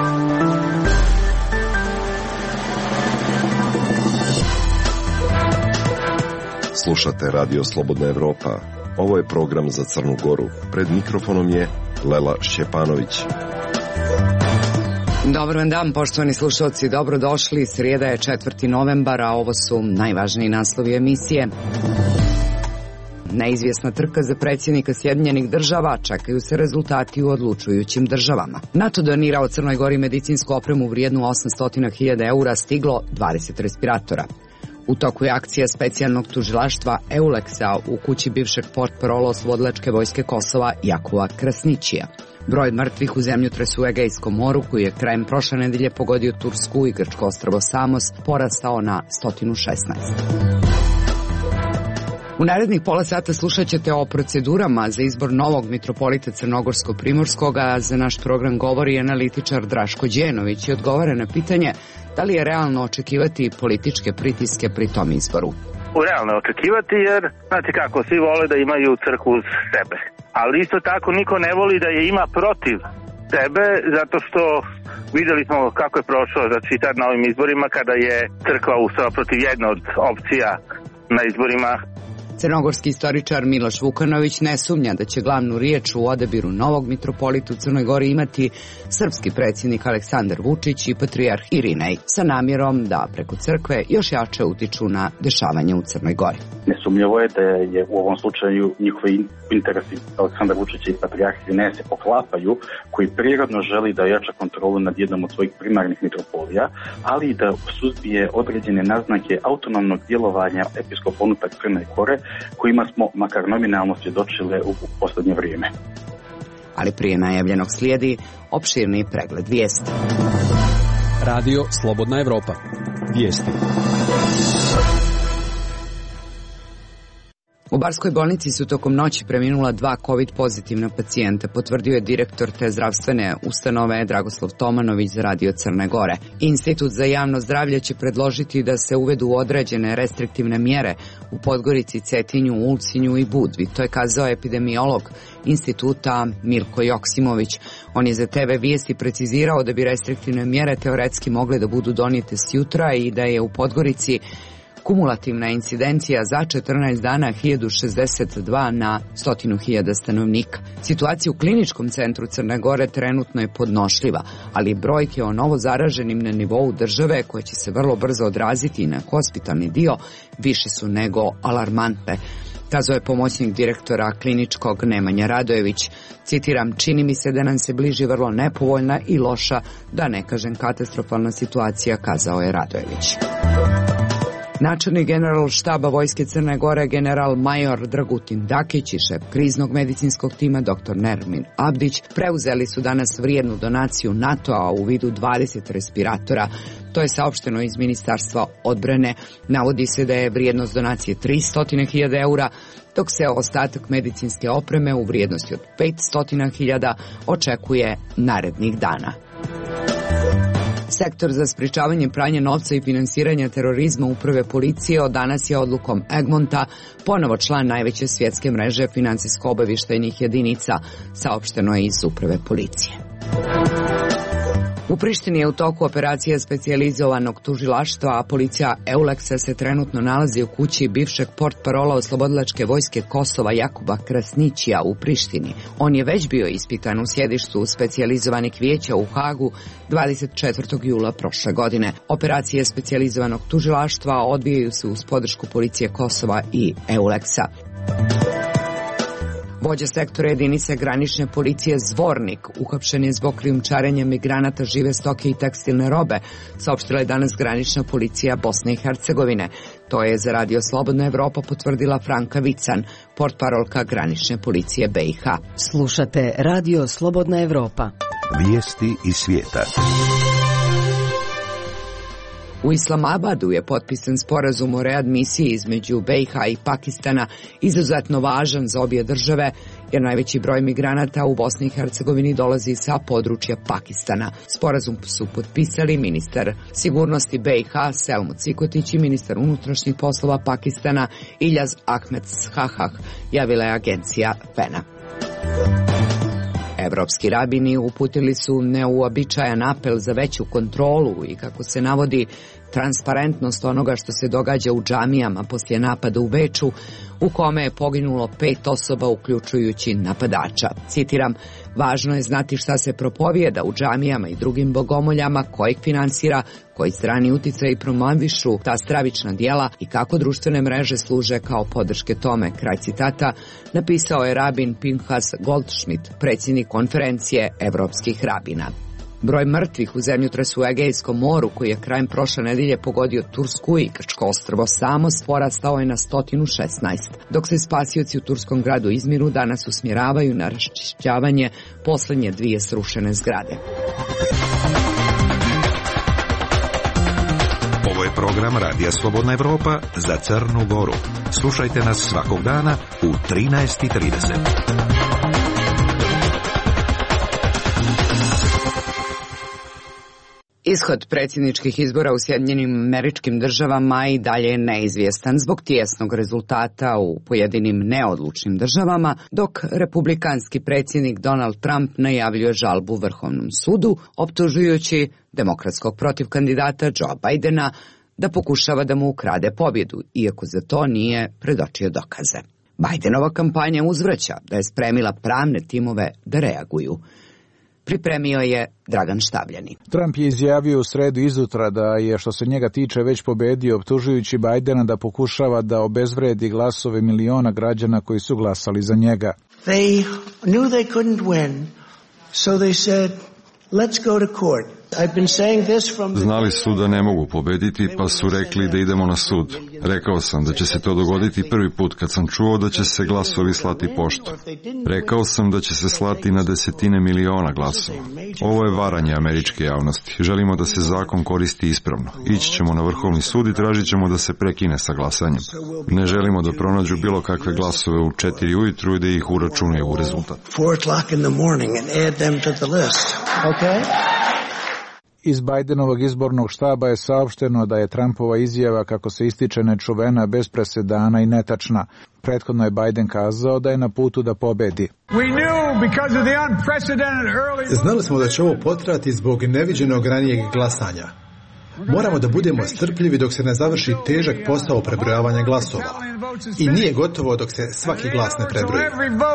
Slušate Radio Slobodna Evropa. Ovo je program za Crnu Goru. Pred mikrofonom je Lela Šćepanović. Dobar vam dan, poštovani slušalci, dobrodošli. Srijeda je 4. novembar, a ovo su najvažniji naslovi emisije. Neizvjesna trka za predsjednika Sjedinjenih država, čekaju se rezultati u odlučujućim državama. NATO donirao Crnoj Gori medicinsku opremu vrijednu 800.000 eura, stiglo 20 respiratora. U toku je akcija specijalnog tužilaštva EULEX-a u kući bivšeg portparola oslobodilačke vojske Kosova Jakova Krasnićija. Broj mrtvih u zemljotresu u Egejskom moru, koji je krajem prošle nedelje pogodio Tursku i grčko ostrvo Samos, porastao na 116. U narednih pola sata slušat ćete o procedurama za izbor novog mitropolita Crnogorsko-Primorskog, a za naš program govori analitičar Draško Đenović i odgovara na pitanje da li je realno očekivati političke pritiske pri tom izboru. Realno očekivati, jer znate kako, svi vole da imaju crkvu uz sebe. Ali isto tako niko ne voli da je ima protiv sebe, zato što vidjeli smo kako je prošlo tad na ovim izborima kada je crkva ustala protiv jedne od opcija na izborima. Crnogorski istoričar Miloš Vukanović ne sumnja da će glavnu riječ u odabiru novog mitropolita u Crnoj Gori imati srpski predsjednik Aleksandar Vučić i patrijarh Irinej, sa namjerom da preko crkve još jače utiču na dešavanje u Crnoj Gori. Nesumnjivo je da je u ovom slučaju njihovi interesi Aleksandar Vučić i patrijarh Irinej se poklapaju, koji prirodno želi da jača kontrolu nad jednom od svojih primarnih mitropolija, ali i da suzbije određene naznake autonomnog djelovanja episkopa unutar Crne Gore, kojima smo makar nominalno svjedočile u posljednje vrijeme. Ali prije najavljenog slijedi opširni pregled vijesti. Radio Slobodna Evropa. Vijesti. U Barskoj bolnici su tokom noći preminula 2 COVID pozitivna pacijenta, potvrdio je direktor te zdravstvene ustanove Dragoslav Tomanović za Radio Crne Gore. Institut za javno zdravlje će predložiti da se uvedu određene restriktivne mjere u Podgorici, Cetinju, Ulcinju i Budvi. To je kazao epidemiolog instituta Milko Joksimović. On je za TV Vijesti precizirao da bi restriktivne mjere teoretski mogle da budu donijete s jutra i da je u Podgorici kumulativna incidencija za 14 dana 1062 na 100.000 stanovnika. Situacija u kliničkom centru Crne Gore trenutno je podnošljiva, ali brojke o novo zaraženim na nivou države, koje će se vrlo brzo odraziti na hospitalni dio, više su nego alarmantne. Kazao je pomoćnik direktora kliničkog Nemanja Radojević. Citiram, čini mi se da nam se bliži vrlo nepovoljna i loša, da ne kažem katastrofalna situacija, kazao je Radojević. Načelnik general štaba Vojske Crne Gore general major Dragutin Dakić i šef kriznog medicinskog tima dr. Nermin Abdić preuzeli su danas vrijednu donaciju NATO-a u vidu 20 respiratora. To je saopšteno iz Ministarstva odbrane. Navodi se da je vrijednost donacije 300.000 eura, dok se ostatak medicinske opreme u vrijednosti od 500.000 očekuje narednih dana. Sektor za sprječavanje pranja novca i finansiranja terorizma Uprave policije od danas je odlukom Egmonta ponovo član najveće svjetske mreže financijsko-obavještajnih jedinica, saopšteno je iz Uprave policije. U Prištini je u toku operacija specijalizovanog tužilaštva, a policija EULEX-a se trenutno nalazi u kući bivšeg portparola oslobodilačke vojske Kosova Jakuba Krasnićija u Prištini. On je već bio ispitan u sjedištu specijalizovanih vijeća u Hagu 24. jula prošle godine. Operacije specijalizovanog tužilaštva odvijaju se uz podršku policije Kosova i EULEX-a. Vođa sektora jedinice granične policije Zvornik uhapšen je zbog krijumčarenja migranata žive stoke i tekstilne robe, saopštila je danas granična policija Bosne i Hercegovine. To je za Radio Slobodna Evropa potvrdila Franka Vican, portparolka granične policije BiH. Slušate Radio Slobodna Evropa. Vijesti iz svijeta. U Islamabadu je potpisan sporazum o readmisiji između BiH i Pakistana, izuzetno važan za obje države, jer najveći broj migranata u Bosni i Hercegovini dolazi sa područja Pakistana. Sporazum su potpisali ministar sigurnosti BiH Selmo Cikotić i ministar unutrašnjih poslova Pakistana Iljaz Ahmed Shahah, javila je agencija FENA. Evropski rabini uputili su neuobičajan apel za veću kontrolu i, kako se navodi, transparentnost onoga što se događa u džamijama poslije napada u Beču, u kome je poginulo 5 osoba uključujući napadača. Citiram: važno je znati šta se propovijeda u džamijama i drugim bogomoljama, ko ih finansira, koji strani uticaj promovišu ta stravična djela i kako društvene mreže služe kao podrške tome. Kraj citata, napisao je rabin Pinhas Goldschmidt, predsjednik konferencije evropskih rabina. Broj mrtvih u zemljotresu u Egejskom moru, koji je krajem prošle nedelje pogodio Tursku i grčko ostrvo Samos, porastao je na 116, dok se spasioci u turskom gradu Izmiru danas usmjeravaju na raščišćavanje posljednje 2 srušene zgrade. Ovo je program Radija Slobodna Evropa za Crnu Goru. Slušajte nas svakog dana u 13:30. Ishod predsjedničkih izbora u Sjedinjenim Američkim Državama i dalje je neizvjestan zbog tijesnog rezultata u pojedinim neodlučnim državama, dok republikanski predsjednik Donald Trump najavljuje žalbu Vrhovnom sudu, optužujući demokratskog protivkandidata Joe Bidena da pokušava da mu ukrade pobjedu, iako za to nije predočio dokaze. Bidenova kampanja uzvraća da je spremila pravne timove da reaguju. Pripremio je Dragan Štavljani. Trump je izjavio u sredu izutra da je, što se njega tiče, već pobedio, optužujući Bidena da pokušava da obezvredi glasove miliona građana koji su glasali za njega. They knew they couldn't win, so they said, let's go to court. Znali su da ne mogu pobediti, pa su rekli da idemo na sud. Rekao sam da će se to dogoditi prvi put kad sam čuo da će se glasovi slati poštom. Rekao sam da će se slati na desetine miliona glasova. Ovo je varanje američke javnosti. Želimo da se zakon koristi ispravno. Ići ćemo na Vrhovni sud i tražit ćemo da se prekine sa glasanjem. Ne želimo da pronađu bilo kakve glasove u 4 ujutru i da ih uračunaju u rezultat. Iz Bidenovog izbornog štaba je saopšteno da je Trumpova izjava, kako se ističe, nečuvena, bez presedana i netačna. Prethodno je Biden kazao da je na putu da pobedi. Znali smo da će ovo potrajati zbog neviđenog ranijeg glasanja. Moramo da budemo strpljivi dok se ne završi težak posao prebrojavanja glasova. I nije gotovo dok se svaki glas ne prebroji.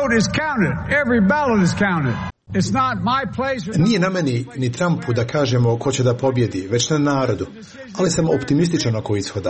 Nije na meni ni Trumpu da kažemo ko će da pobjedi, već na narodu, ali sam optimističan oko ishoda.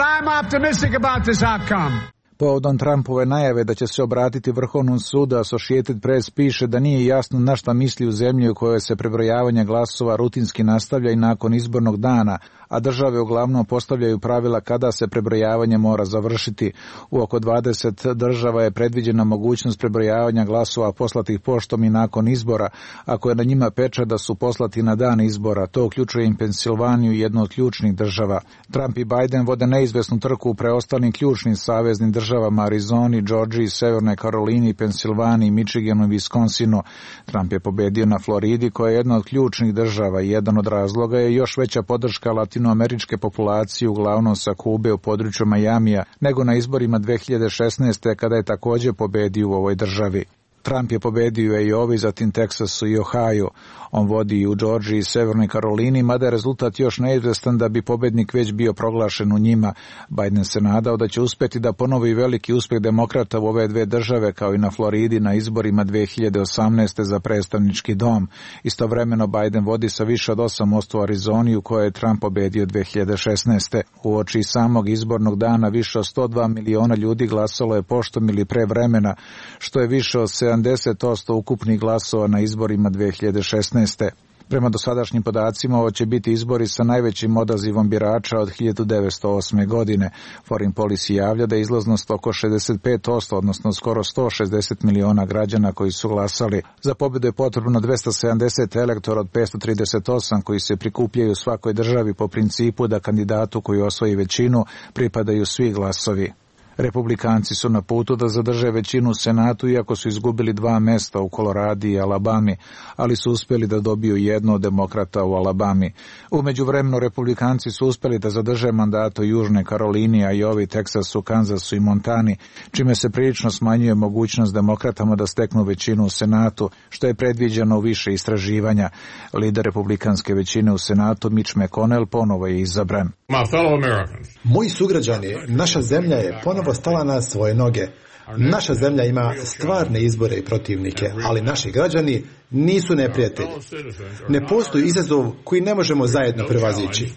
Povodom Trumpove najave da će se obratiti Vrhovnom sudu, Associated Press piše da nije jasno na šta misli u zemlji u kojoj se prebrojavanje glasova rutinski nastavlja i nakon izbornog dana, a države uglavnom postavljaju pravila kada se prebrojavanje mora završiti. U oko 20 država je predviđena mogućnost prebrojavanja glasova poslatih poštom i nakon izbora, ako je na njima pečat da su poslati na dan izbora. To uključuje i Pensilvaniju, jednu od ključnih država. Trump i Biden vode neizvesnu trku u preostalim ključnim saveznim državama Arizoni, Georgiji, Severnoj Karolini, Pensilvaniji, Michiganu i Wisconsinu. Trump je pobedio na Floridi, koja je jedna od ključnih država i jedan od razloga je još veća podrška latinoameričke populacije, uglavnom sa Kube u području Majamija, nego na izborima 2016. kada je također pobedio u ovoj državi. Trump je pobedio u Iowi, zatim Teksasu i Ohio. On vodi i u Georgiji i Severnoj Karolini, mada je rezultat još neizvestan da bi pobednik već bio proglašen u njima. Biden se nadao da će uspjeti da ponovi veliki uspjeh demokrata u ove dve države, kao i na Floridi na izborima 2018. za predstavnički dom. Istovremeno Biden vodi sa više od 8% u Arizoni, u kojoj je Trump pobedio 2016. Uoči samog izbornog dana više od 102 miliona ljudi glasalo je poštom ili pre vremena, što je više od 70% ukupnih glasova na izborima 2016. Prema dosadašnjim podacima, ovo će biti izbori sa najvećim odazivom birača od 1908. godine. Foreign Policy javlja da je izlaznost oko 65%, odnosno skoro 160 miliona građana koji su glasali. Za pobjedu je potrebno 270 elektora od 538 koji se prikupljaju u svakoj državi po principu da kandidatu koji osvoji većinu pripadaju svi glasovi. Republikanci su na putu da zadrže većinu u Senatu, iako su izgubili 2 mesta u Koloradi i Alabami, ali su uspjeli da dobiju jedno od demokrata u Alabami. U međuvremenu Republikanci su uspjeli da zadrže mandat u Južnoj Karolini, Ajovi, Teksasu, Kanzasu i Montani, čime se prilično smanjuje mogućnost demokratama da steknu većinu u Senatu, što je predviđeno u više istraživanja. Lider republikanske većine u Senatu, Mitch McConnell, ponovo je izabran. Moji sugrađani, naša zemlja je ponovo stala na svoje noge. Naša zemlja ima stvarne izbore i protivnike, ali naši građani nisu neprijatelji. Ne postoji izazov koji ne možemo zajedno prevazići.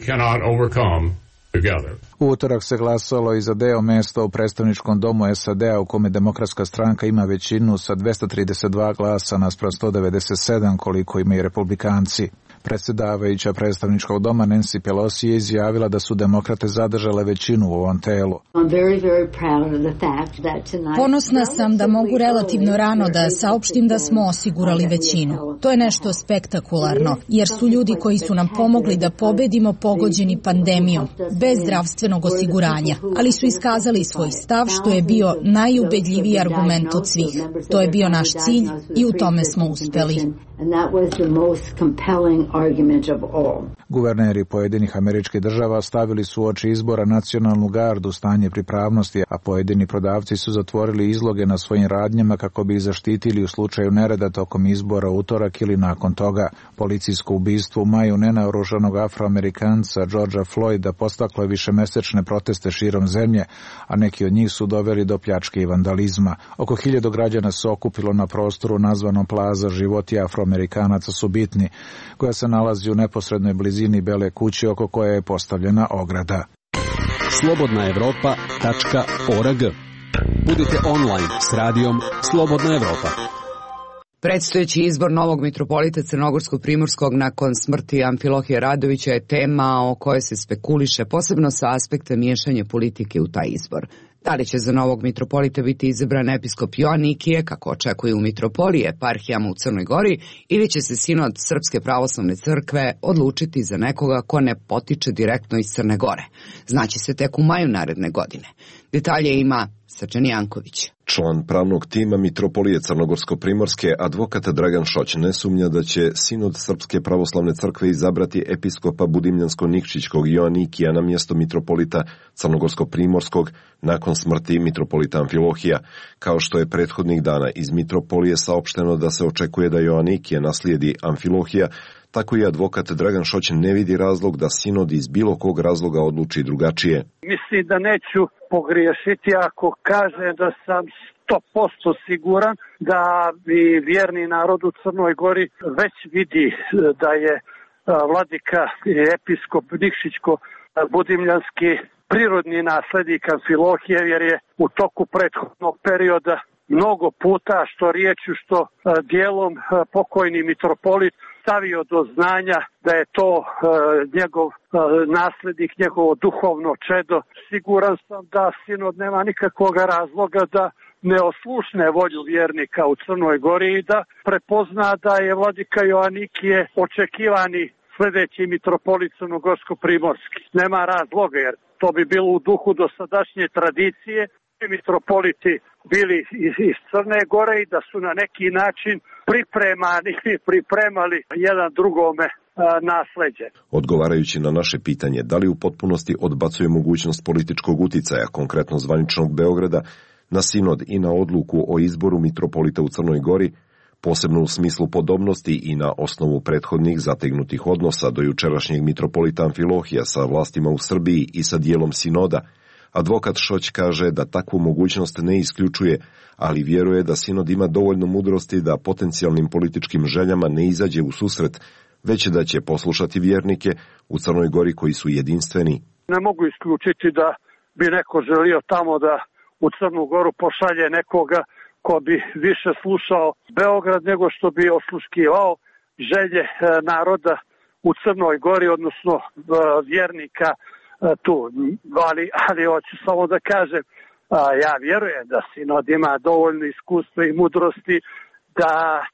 U utorak se glasalo i za deo mesta u predstavničkom domu SAD-a u kome demokratska stranka ima većinu sa 232 glasa naspram 197 koliko imaju republikanci. Predsjedavajuća predstavničkog doma Nancy Pelosi je izjavila da su demokrate zadržale većinu u ovom telu. Ponosna sam da mogu relativno rano da saopštim da smo osigurali većinu. To je nešto spektakularno, jer su ljudi koji su nam pomogli da pobedimo pogođeni pandemijom, bez zdravstvenog osiguranja, ali su iskazali svoj stav, što je bio najubedljiviji argument od svih. To je bio naš cilj i u tome smo uspeli. Guverneri pojedinih američkih država stavili su u oči izbora nacionalnu gardu, stanje pripravnosti, a pojedini prodavci su zatvorili izloge na svojim radnjama kako bi ih zaštitili u slučaju nereda tokom izbora utorak ili nakon toga. Policijsko ubistvo u maju nenaoružanog Afroamerikanca Georgea Floyda podstaklo je višemesečne proteste širom zemlje, a neki od njih su doveli do pljačke i vandalizma. Oko 1000 građana se okupilo na prostoru nazvanom Plaza Životi Afroamerikanaca su bitni, koja se nalazi u neposrednoj blizini Bele kuće oko koje je postavljena ograda. slobodnaevropa.org. Budite online s radijom Slobodna Evropa. Predstojeći izbor novog mitropolita Crnogorsko-Primorskog nakon smrti Amfilohije Radovića je tema o kojoj se spekuliše, posebno sa aspekta miješanja politike u taj izbor. Da li će za novog mitropolita biti izabran episkop Joanikije, kako očekuju mitropolije eparhijama u Crnoj Gori, ili će se sinod Srpske pravoslavne crkve odlučiti za nekoga ko ne potiče direktno iz Crne Gore? Znaće se tek u maju naredne godine. Detalje ima Srđan Janković. Član pravnog tima mitropolije Crnogorsko-Primorske, advokat Dragan Šoć, ne sumnja da će sinod Srpske pravoslavne crkve izabrati episkopa Budimljansko-Nikšićkog Joanikija na mjesto mitropolita Crnogorsko-Primorskog nakon smrti mitropolita Amfilohija. Kao što je prethodnih dana iz mitropolije saopšteno da se očekuje da Joanikije naslijedi Amfilohija, tako i advokat Dragan Šoć ne vidi razlog da sinod iz bilo kog razloga odluči drugačije. Mislim da neću pogriješiti ako kažem da sam 100% siguran da bi vjerni narod u Crnoj Gori već vidi da je vladika i episkop Nikšićko-Budimljanski prirodni naslednik Amfilohije, jer je u toku prethodnog perioda mnogo puta, što riječju, što dijelom, pokojni mitropolit stavio do znanja da je to njegov naslednik, njegovo duhovno čedo. Siguran sam da sinod nema nikakvog razloga da ne oslušne volju vjernika u Crnoj Gori i da prepozna da je vladika Joanikije očekivani sljedeći mitropolit Crnogorsko-Primorski. Nema razloga, jer to bi bilo u duhu dosadašnje tradicije. Mitropoliti bili iz Crne Gore i da su na neki način pripremali jedan drugome nasleđe. Odgovarajući na naše pitanje da li u potpunosti odbacuje mogućnost političkog uticaja, konkretno zvaničnog Beograda, na sinod i na odluku o izboru mitropolita u Crnoj Gori, posebno u smislu podobnosti i na osnovu prethodnih zategnutih odnosa do jučerašnjeg mitropolita Amfilohija sa vlastima u Srbiji i sa dijelom sinoda, advokat Šoć kaže da takvu mogućnost ne isključuje, ali vjeruje da sinod ima dovoljno mudrosti da potencijalnim političkim željama ne izađe u susret, već da će poslušati vjernike u Crnoj Gori koji su jedinstveni. Ne mogu isključiti da bi neko želio tamo da u Crnu Goru pošalje nekoga ko bi više slušao Beograd nego što bi osluškivao želje naroda u Crnoj Gori, odnosno vjernika tu. Ali hoću samo da kažem, ja vjerujem da sinod ima dovoljno iskustva i mudrosti da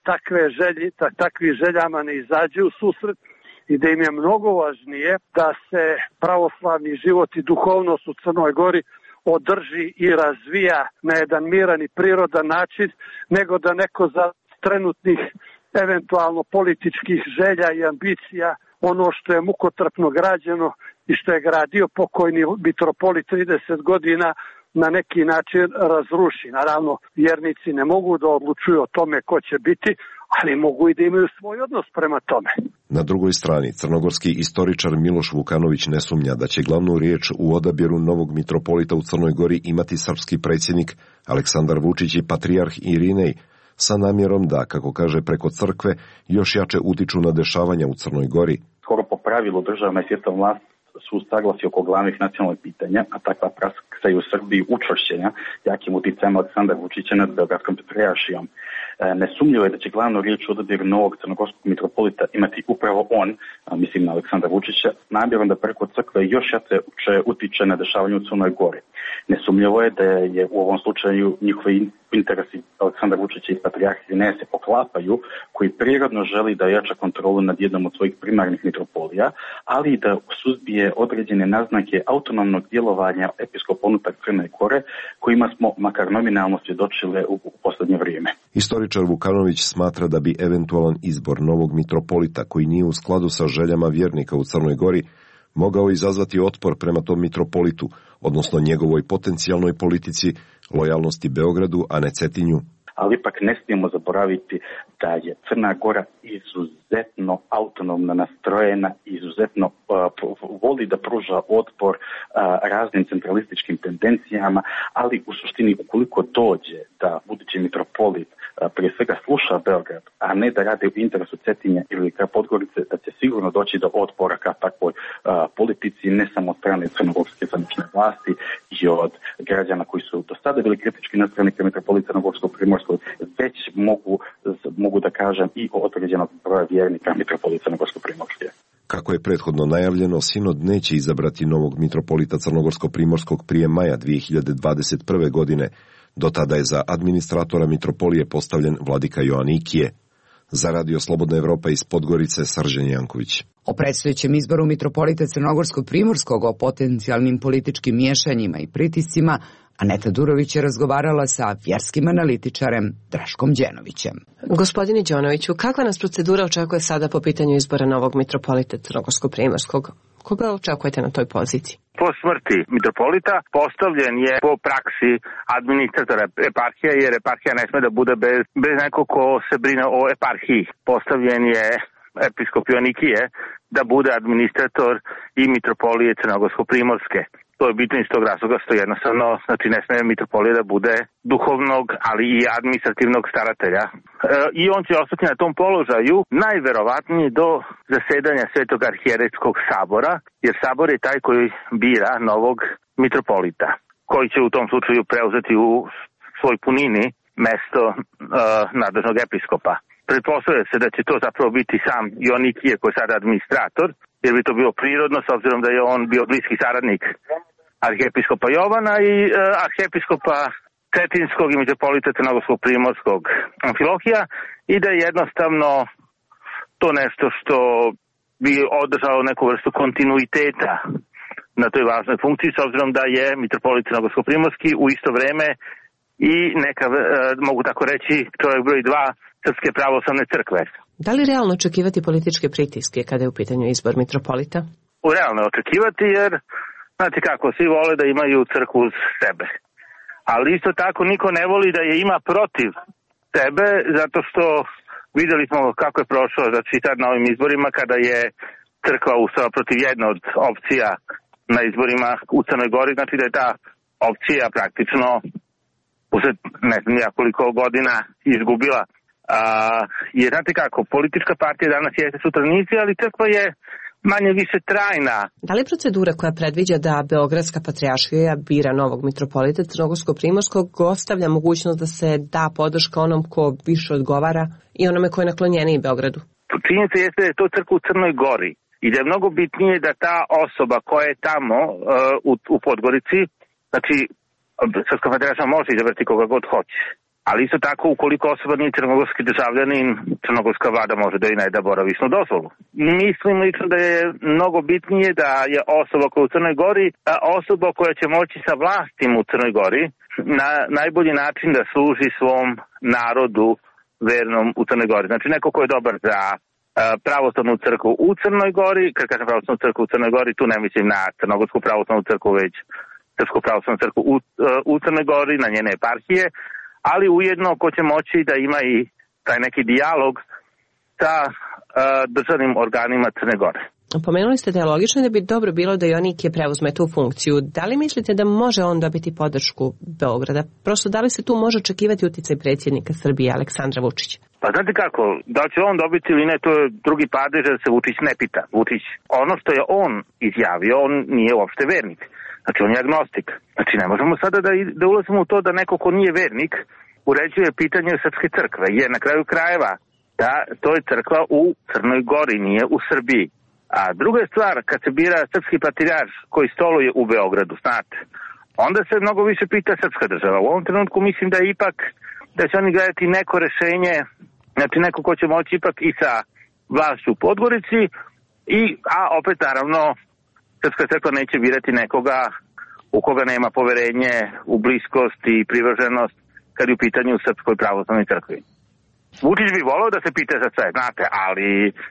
takvi željama ne izađe u susret i da im je mnogo važnije da se pravoslavni život i duhovnost u Crnoj Gori održi i razvija na jedan miran i prirodan način, nego da neko za trenutnih eventualno političkih želja i ambicija ono što je mukotrpno građeno i što je gradio pokojni mitropolit 30 godina na neki način razruši. Naravno, vjernici ne mogu da odlučuju o tome ko će biti, ali mogu i da imaju svoj odnos prema tome. Na drugoj strani, crnogorski istoričar Miloš Vukanović ne sumnja da će glavnu riječ u odabiru novog mitropolita u Crnoj Gori imati srpski predsjednik Aleksandar Vučić i patrijarh Irinej, sa namjerom da, kako kaže, preko crkve još jače utiču na dešavanja u Crnoj Gori. Skoro po pravilu državna i svjetska vlast su saglasi oko glavnih nacionalnih pitanja, a takva praksa i u Srbiji učvršćenja jakim uticajem Aleksandra Vučića nad Beogradskom patrijaršijom. Nesumnjivo je da će glavnu riječ u odabiru novog crnogorskog mitropolita imati upravo on, mislim na Aleksandra Vučića, s namjerom da preko crkve još jače utiče na dešavanje u Crnoj Gori. Nesumnjivo je da je u ovom slučaju njihovi interesi Aleksandra Vučića i patrijarhije ne se poklapaju, koji prirodno želi da jača kontrolu nad jednom od svojih primarnih mitropolija, ali i da suzbije određene naznake autonomnog djelovanja episkopa unutar Crne Gore, kojima smo makar nominalno svjedočile u posljednje vrijeme. Istoričar Vukanović smatra da bi eventualan izbor novog mitropolita, koji nije u skladu sa željama vjernika u Crnoj Gori, mogao izazvati otpor prema tom mitropolitu, odnosno njegovoj potencijalnoj politici lojalnosti Beogradu, a ne Cetinju. Ali ipak ne smijemo zaboraviti da je Crna Gora izuzetno autonomno nastrojena, izuzetno voli da pruža otpor raznim centralističkim tendencijama, ali u suštini ukoliko dođe da budući mitropolit prije svega sluša Beograd, a ne da radi u interesu Cetinja ili Podgorice, da će sigurno doći do otpora ka takvoj politici, ne samo od strane crnogorske zvanične vlasti i od građana koji su do sada bili kritički nastrojeni ka mitropolitu Crnogorsko-Primorskog, već mogu da kažem i o određenog broja vjernika mitropolita Crnogorsko-Primorske. Kako je prethodno najavljeno, sinod neće izabrati novog mitropolita Crnogorsko-Primorskog prije maja 2021. godine. Do tada je za administratora mitropolije postavljen vladika Joanikije. Za Radio Slobodna Evropa iz Podgorice, Srđan Janković. O predstojećem izboru mitropolita Crnogorsko-Primorskog, o potencijalnim političkim miješanjima i pritiscima, Aneta Durović je razgovarala sa vjerskim analitičarem Draškom Đenovićem. Gospodine Đenoviću, kakva nas procedura očekuje sada po pitanju izbora novog mitropolita Crnogorsko-Primorskog? Koga očekujete na toj poziciji? Po smrti mitropolita postavljen je po praksi administratora eparhije, jer eparhija ne sme da bude bez nekog ko se brine o eparhiji. Postavljen je episkop Joanikije da bude administrator i mitropolije Crnogorsko-Primorske. To je bitno iz tog razloga što jednostavno, znači ne smije mitropolija da bude duhovnog, ali i administrativnog staratelja. I on će ostati na tom položaju najverovatnije do zasedanja Svetog arhijerejskog sabora, jer sabor je taj koji bira novog mitropolita, koji će u tom slučaju preuzeti u svoj punini mesto nadležnog episkopa. Pretpostavlja se da će to zapravo biti sam Joanikije koji je sada administrator, jer bi to bilo prirodno s obzirom da je on bio bliski saradnik arhijepiskopa Jovana i arhijepiskopa Cetinskog i mitropolita Crnogorsko-Primorskog Amfilohija, i da je jednostavno to nešto što bi održalo neku vrstu kontinuiteta na toj važnoj funkciji, s obzirom da je mitropolit Crnogorsko-Primorski u isto vreme i neka, mogu tako reći, čovjek broj 2 Srpske pravoslavne crkve. Da li realno očekivati političke pritiske kada je u pitanju izbor mitropolita? Realno je očekivati, jer znate kako, svi vole da imaju crkvu uz sebe. Ali isto tako niko ne voli da je ima protiv sebe, zato što vidjeli smo kako je prošlo, znači sad na ovim izborima, kada je crkva ustala protiv jedne od opcija na izborima u Crnoj Gori, znači da je ta opcija praktično usred ne znam koliko godina izgubila. Jer znate kako, politička partija danas jeste, sutra nisi, ali crkva je manje više trajna. Da li procedura koja predviđa da Beogradska patrijaršija bira novog mitropolita Crnogorsko-Primorskog ostavlja mogućnost da se da podrška onom ko više odgovara i onome ko je naklonjeniji Beogradu? Činjenica jeste da je to crkva u Crnoj Gori i da je mnogo bitnije da ta osoba koja je tamo u Podgorici, znači Srpska patrijaršija može izabrati koga god hoće. Ali isto tako, ukoliko osoba nije crnogorski državljanin, crnogorska vlada može da i ne da boravišnu dozvolu. Mislim lično da je mnogo bitnije da je osoba koja je u Crnoj Gori, osoba koja će moći sa vlastim u Crnoj Gori na najbolji način da služi svom narodu vernom u Crnoj Gori. Znači neko ko je dobar za pravoslavnu crkvu u Crnoj Gori, kad kažem pravoslavnu crkvu u Crnoj Gori, tu ne mislim na crnogorsku pravoslavnu crkvu, već srpsku pravoslavnu crkvu u Crnoj Gori, na njene eparhije, ali ujedno ko će moći da ima i taj neki dijalog sa državnim organima Crne Gore. Pomenuli ste da je logično da bi dobro bilo da Joanikije preuzme tu funkciju. Da li mislite da može on dobiti podršku Beograda? Prosto, da li se tu može očekivati uticaj predsjednika Srbije Aleksandra Vučića? Pa znate kako, da će on dobiti ili ne, to je drugi padež, da se Vučić ne pita. Vučić, ono što je on izjavio, on nije uopšte vernik. Znači, on je agnostik. Znači, ne možemo sada da ulazimo u to da neko ko nije vernik uređuje pitanje Srpske crkve. Jer na kraju krajeva, da, to je crkva u Crnoj Gori, nije u Srbiji. A druga je stvar, kad se bira srpski patrijarh koji stoluje u Beogradu, znate, onda se mnogo više pita srpska država. U ovom trenutku mislim da je ipak, da će oni gledati neko rešenje, znači neko ko će moći ipak i sa vlašću u Podgorici, a opet naravno Srpska crkva neće birati nekoga u koga nema poverenje u bliskost i privrženost kad je u pitanju Srpskoj pravoslavnoj crkvi. Vučić bi volao da se pita za sve, znate, ali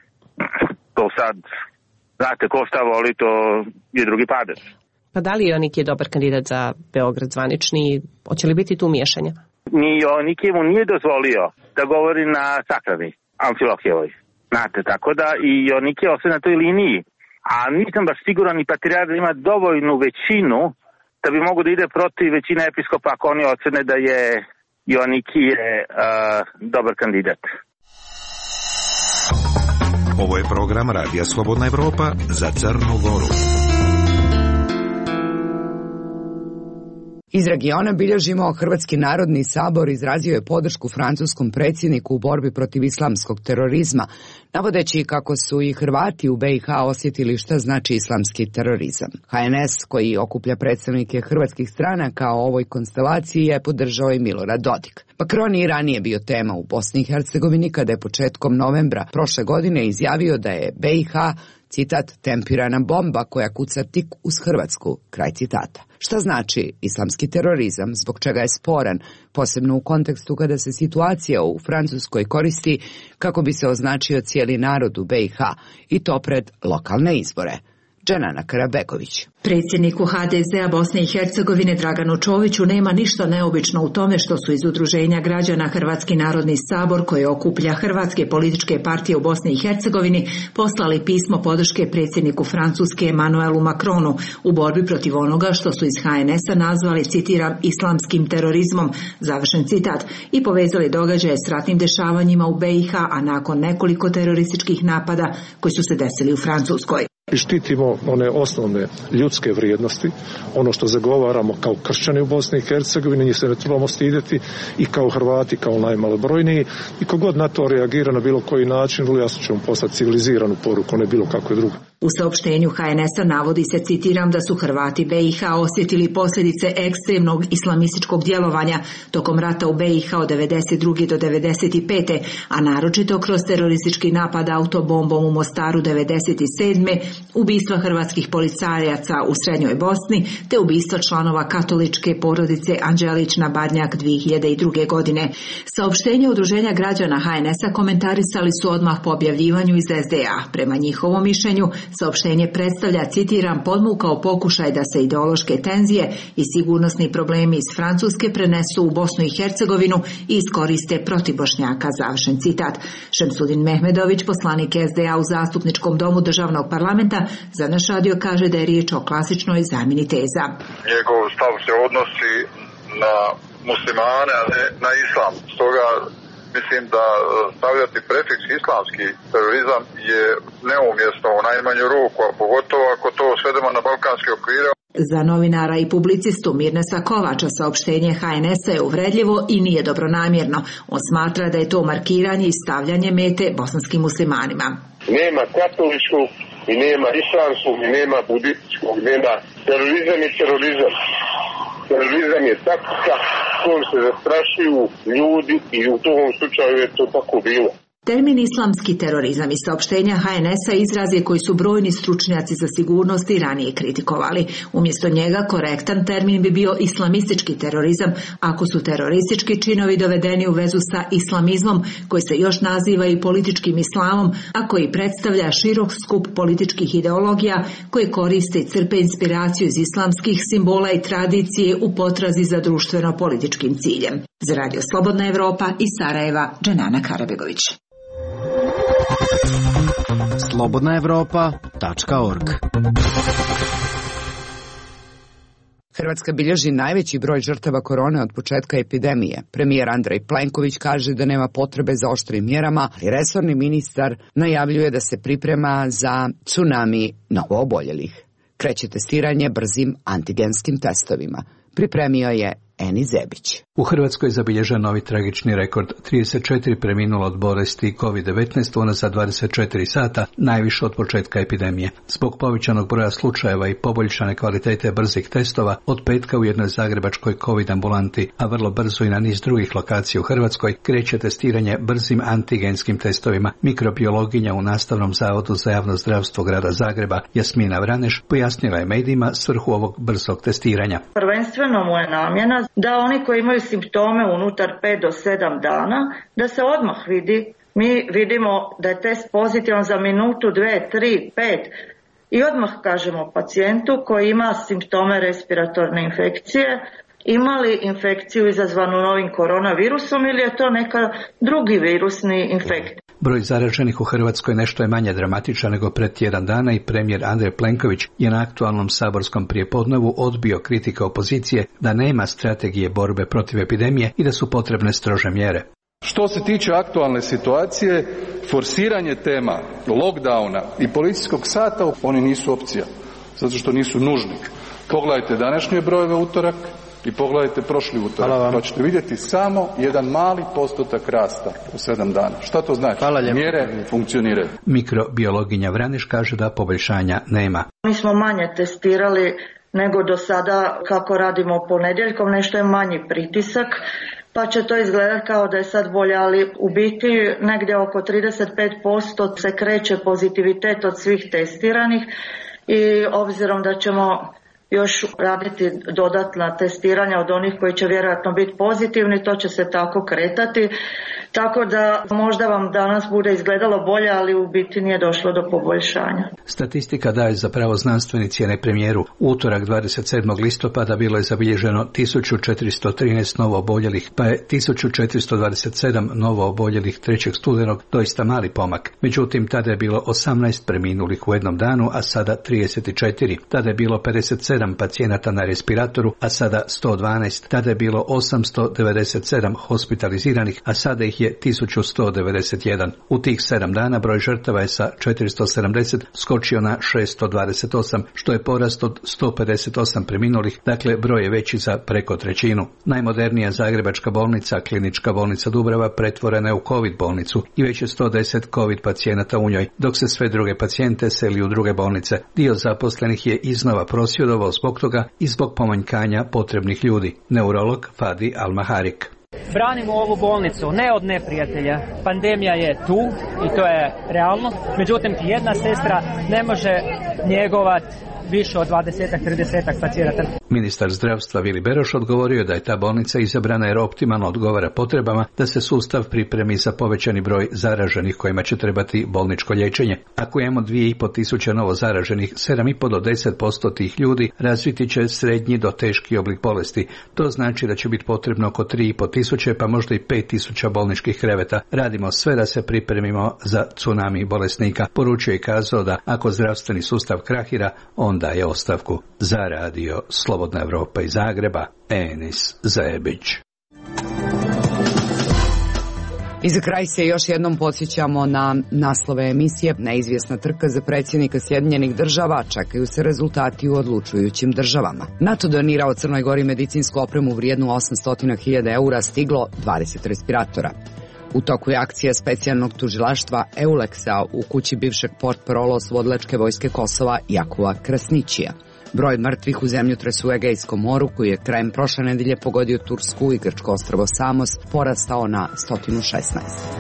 to sad, znate, ko šta voli, to je drugi padež. Pa da li Joanik je dobar kandidat za Beograd zvanični? Hoće li biti tu miješanja? Ni Joanik mu nije dozvolio da govori na sakrami Amfilohijevoj. Znate, tako da i Joanik je ostaje na toj liniji. A nisam baš siguran i patrijarh da ima dovoljnu većinu da bi mogu da ide protiv većine episkopa ako oni ocene da je Joanikije dobar kandidat. Ovo je program Radija Slobodna Evropa za Crnu Goru. Iz regiona bilježimo Hrvatski narodni sabor izrazio je podršku francuskom predsjedniku u borbi protiv islamskog terorizma, navodeći kako su i Hrvati u BiH osjetili šta znači islamski terorizam. HNS, koji okuplja predstavnike hrvatskih stranaka o ovoj konstelaciji, je podržao i Milorad Dodik. Macron je i ranije bio tema u Bosni i Hercegovini kada je početkom novembra prošle godine izjavio da je BiH, citat, tempirana bomba koja kuca tik uz Hrvatsku, kraj citata. Šta znači islamski terorizam, zbog čega je sporan, posebno u kontekstu kada se situacija u Francuskoj koristi kako bi se označio cijeli narod u BiH i to pred lokalne izbore? Dženana Karabegović. Predsjedniku HDZ-a Bosne i Hercegovine Draganu Čoviću nema ništa neobično u tome što su iz udruženja građana Hrvatski narodni sabor, koje okuplja hrvatske političke partije u Bosni i Hercegovini, poslali pismo podrške predsjedniku Francuske Emmanuelu Macronu u borbi protiv onoga što su iz HNS-a nazvali, citiram, islamskim terorizmom, završen citat, i povezali događaje s ratnim dešavanjima u BiH, a nakon nekoliko terorističkih napada koji su se desili u Francuskoj. I štitimo one osnovne ljudske vrijednosti, ono što zagovaramo kao kršćani u Bosni i Hercegovini, njih se ne trebamo stidjeti, i kao Hrvati, kao najmalobrojniji, i kogod na to reagira na bilo koji način, vrlo jasno ćemo poslati civiliziranu poruku, ne bilo kakve druge. U saopštenju HNS-a navodi se, citiram, da su Hrvati BiH osjetili posljedice ekstremnog islamističkog djelovanja tokom rata u BiH od 92. do 95. a naročito kroz teroristički napad autobombom u Mostaru 97. ubistva hrvatskih policajaca u Srednjoj Bosni te ubistva članova katoličke porodice Anđelić na Badnjak 2002. godine. Saopštenje udruženja građana HNS-a komentarisali su odmah po objavljivanju iz SDA. Prema njihovom mišljenju, saopštenje predstavlja, citiram, podmukao pokušaj da se ideološke tenzije i sigurnosni problemi iz Francuske prenesu u Bosnu i Hercegovinu i iskoriste protiv Bošnjaka, završen citat. Šemsudin Mehmedović, poslanik SDA u Zastupničkom domu Državnog parlamenta, za naš radio kaže da je riječ o klasičnoj zamjeni teza. Njegov stav se odnosi na muslimane, a ne na islam. Stoga mislim da stavljati prefiks islamski terorizam je neumjesno u najmanju ruku, a pogotovo ako to svedemo na balkanske okvire. Za novinara i publicistu Mirnesa Kovača saopštenje HNS-a je uvredljivo i nije dobronamjerno. On smatra da je to markiranje i stavljanje mete bosanskim muslimanima. Nema katoličkog i nema islamskog i nema budističkog, nema terorizam je terorizam. Terorizam je taktika kojom se zastrašuju ljudi i u tom slučaju je to tako bilo. Termin islamski terorizam iz saopštenja HNS-a izraz je koji su brojni stručnjaci za sigurnost i ranije kritikovali. Umjesto njega korektan termin bi bio islamistički terorizam, ako su teroristički činovi dovedeni u vezu sa islamizmom, koji se još naziva i političkim islamom, a koji predstavlja širok skup političkih ideologija koje koriste i crpe inspiraciju iz islamskih simbola i tradicije u potrazi za društveno-političkim ciljem. Za Radio Slobodna Evropa iz Sarajeva, Dženana Karabegović. slobodnaevropa.org. Hrvatska bilježi najveći broj žrtava korone od početka epidemije. Premijer Andrej Plenković kaže da nema potrebe za oštrim mjerama, ali resorni ministar najavljuje da se priprema za tsunami novooboljelih. Kreće testiranje brzim antigenskim testovima. Pripremio je Eni Zebić. U Hrvatskoj je zabilježen novi tragični rekord, 34 preminulo od bolesti COVID-19 unazad 24 sata, najviše od početka epidemije. Zbog povećanog broja slučajeva i poboljšane kvalitete brzih testova, od petka u jednoj zagrebačkoj COVID ambulanti, a vrlo brzo i na niz drugih lokacija u Hrvatskoj, kreće testiranje brzim antigenskim testovima. Mikrobiologinja u Nastavnom zavodu za javno zdravstvo grada Zagreba, Jasmina Vraneš, pojasnila je medijima svrhu ovog brzog testiranja. Prvenstveno mu je namjena da oni koji imaju simptome unutar 5 do 7 dana, da se odmah vidi. Mi vidimo da je test pozitivan za minutu, 2, 3, 5 i odmah kažemo pacijentu koji ima simptome respiratorne infekcije, ima li infekciju izazvanu novim koronavirusom ili je to neka drugi virusni infekt. Broj zaraženih u Hrvatskoj nešto je manje dramatičan nego pred tjedan dana i premijer Andrej Plenković je na aktualnom saborskom prijepodnevu odbio kritike opozicije da nema strategije borbe protiv epidemije i da su potrebne strože mjere. Što se tiče aktualne situacije, forsiranje tema lockdowna i policijskog sata, oni nisu opcija, zato što nisu nužni. Pogledajte današnje brojeve utorak i pogledajte prošli utorak, pa ćete vidjeti samo jedan mali postotak rasta u 7 dana. Šta to znači? Mjere funkcioniraju. Mikrobiologinja Vraniš kaže da poboljšanja nema. Mi smo manje testirali nego do sada kako radimo ponedjeljkom, nešto je manji pritisak, pa će to izgledati kao da je sad bolje, ali u biti negdje oko 35% se kreće pozitivitet od svih testiranih i obzirom da ćemo još raditi dodatna testiranja od onih koji će vjerojatno biti pozitivni, to će se tako kretati. Tako da možda vam danas bude izgledalo bolje, ali u biti nije došlo do poboljšanja. Statistika daje za pravo znanstvenici, a ne premijeru. Utorak 27. listopada bilo je zabilježeno 1413 novo oboljelih, pa je 1427 novo oboljelih 3. studenog doista mali pomak. Međutim, tada je bilo 18 preminulih u jednom danu, a sada 34. Tada je bilo 57 pacijenata na respiratoru, a sada 112. Tada je bilo 897 hospitaliziranih, a sada ih je 1191. U tih 7 dana broj žrtava je sa 470 skočio na 628, što je porast od 158 preminulih, dakle broj je veći za preko trećinu. Najmodernija zagrebačka bolnica, Klinička bolnica Dubrava, pretvorena je u COVID bolnicu i već je 110 COVID pacijenata u njoj, dok se sve druge pacijente seli u druge bolnice. Dio zaposlenih je iznova prosvjedovao zbog toga i zbog pomanjkanja potrebnih ljudi. Neurolog Fadi Al-Maharik. Branimo ovu bolnicu ne od neprijatelja. Pandemija je tu i to je realno. Međutim, jedna sestra ne može njegovati više od 20-30 pacijenata. Ministar zdravstva Vili Beroš odgovorio da je ta bolnica izabrana jer optimalno odgovara potrebama da se sustav pripremi za povećani broj zaraženih kojima će trebati bolničko liječenje. Ako imamo 2.500 novo zaraženih, 7,5 do 10% tih ljudi razviti će srednji do teški oblik bolesti. To znači da će biti potrebno oko 3.500 pa možda i 5.000 bolničkih kreveta. Radimo sve da se pripremimo za tsunami bolesnika. Poručio i kazao da ako zdravstveni sustav krahira, onda je ostavku. Za radio Slobodna Evropa iz Zagreba, Enis Zebić. I za kraj se još jednom podsjećamo na naslove emisije. Neizvjesna trka za predsjednika Sjedinjenih država, čekaju se rezultati u odlučujućim državama. NATO donirao Crnoj Gori medicinsku opremu vrijednu 800.000 eura, stiglo 20 respiratora. U toku je akcija specijalnog tužilaštva EULEX-a u kući bivšeg portparola oslobodilačke vojske Kosova Jakova Krasnićija. Broj mrtvih u zemljotresu u Egejskom moru, koji je krajem prošle nedelje pogodio Tursku i grčko ostrvo Samos, porastao na 116.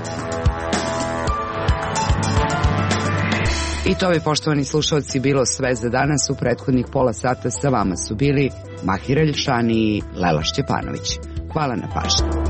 I to bi, poštovani slušalci, bilo sve za danas. U prethodnih pola sata sa vama su bili Mahir Eljšani i Lela Šćepanović. Hvala na pažnji.